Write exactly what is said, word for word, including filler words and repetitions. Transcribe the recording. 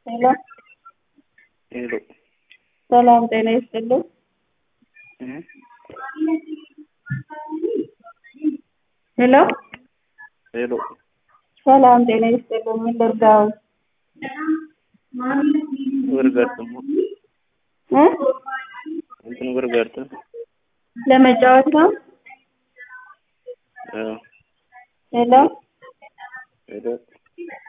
ሄሎ ሄሎ ሰላም ጤና ይስጥልኝ። ሄሎ ሄሎ ሰላም ጤና ይስጥልኝ። ምን ልርዳው? ወርጋርተሙ እ እንትን ወርጋርተ ለመጫወት ነው። አዎ ሄሎ ሄሎ